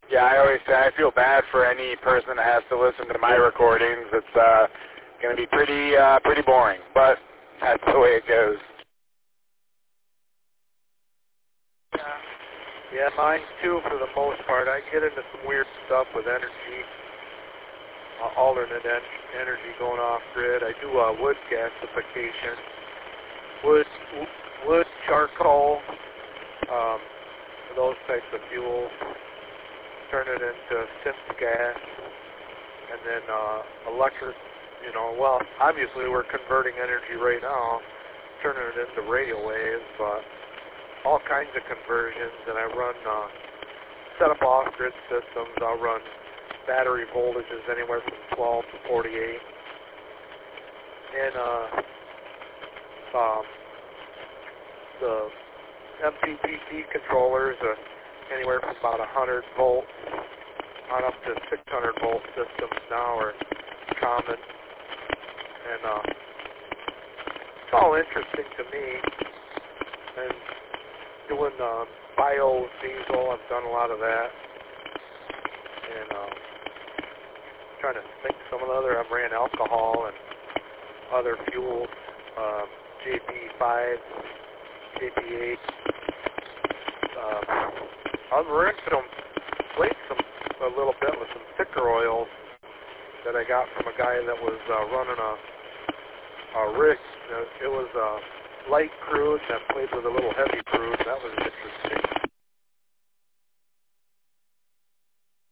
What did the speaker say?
Yeah, I always say I feel bad for any person that has to listen to my recordings. It's going to be pretty boring, but that's the way it goes. Yeah, mine too for the most part. I get into some weird stuff with energy, alternate energy going off grid. I do wood gasification, wood, charcoal, those types of fuels. Turn it into synth gas, and then electric. Well, obviously we're converting energy right now, turning it into radio waves, but all kinds of conversions. And I run set up off-grid systems. I'll run battery voltages anywhere from 12 to 48, and the MPPT controllers anywhere from about 100 volts on up to 600 volt systems now are common, and it's all interesting to me. And doing biodiesel, I've done a lot of that, and trying to think some of the other. I've ran alcohol and other fuels, JP5, JP8. I've rinsed them, played a little bit with some thicker oils that I got from a guy that was running a rig. It was a light crude, and I played with a little heavy crude. That was interesting.